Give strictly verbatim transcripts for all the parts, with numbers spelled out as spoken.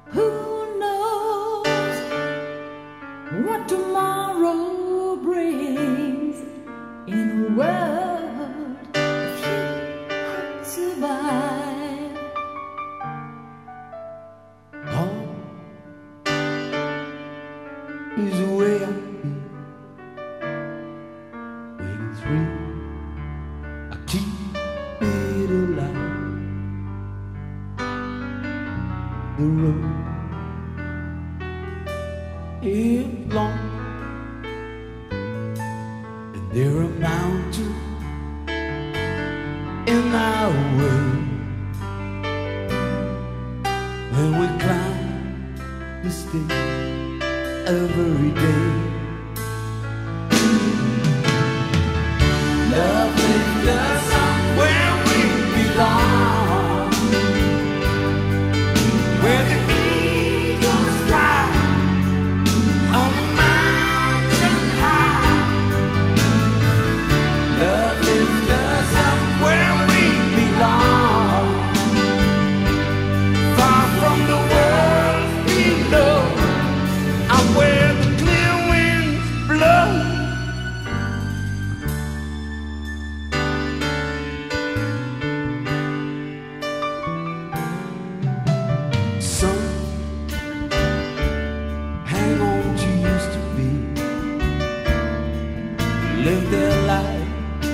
Who knows what tomorrow brings in a world if you survive? Home is the way I feel when it's real. I keep it alive. The road is long, and there are mountains in our way. When we climb the stage every day, love lifts us up where we belong, where the eagles fly on the mountain high. Love lifts us up where we belong, far from the world below, and where the clear winds blow. Some hang on to used to be, live their life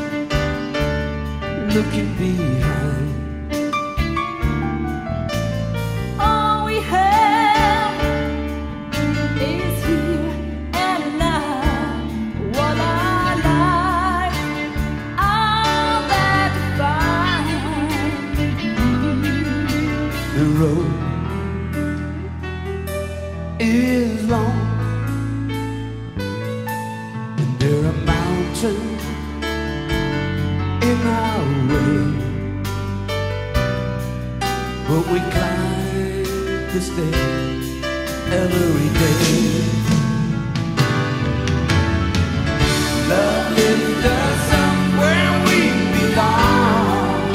looking behind. All we have is here and now. What our lives are that find. The road is long, and there are mountains in our way, but we climb the stairs every day. Love lifts us up where we belong,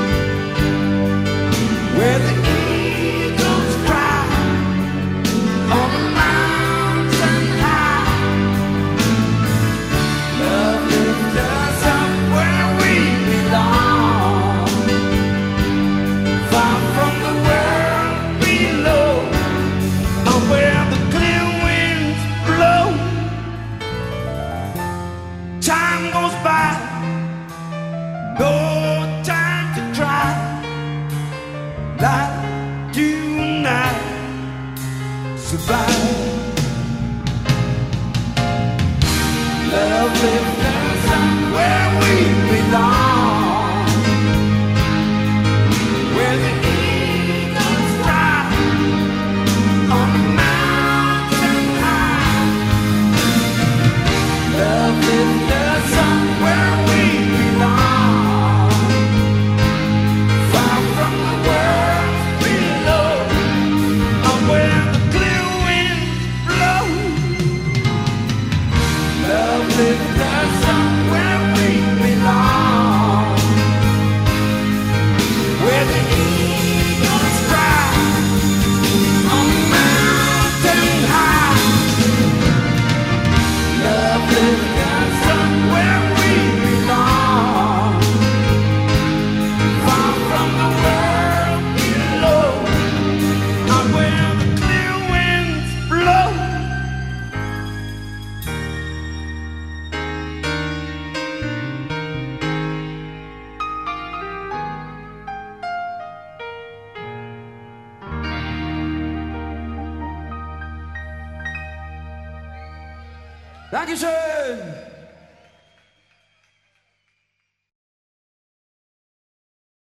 where the eagles cry on the mountain high. Love lifts us up where we belong, far from the world below, and where the clear winds blow. Time goes by, no time to try, like you and I survive. Love lifts us up where we belong, where the eagles fly on the mountain high. Love lifts us up where we belong, far from the world below, and where the clear winds blow. Love lifts us up where we belong, where the eagles fly on the mountain high. Love lifts us up where we belong, far from the world below, and where the clear winds blow. Dankeschön!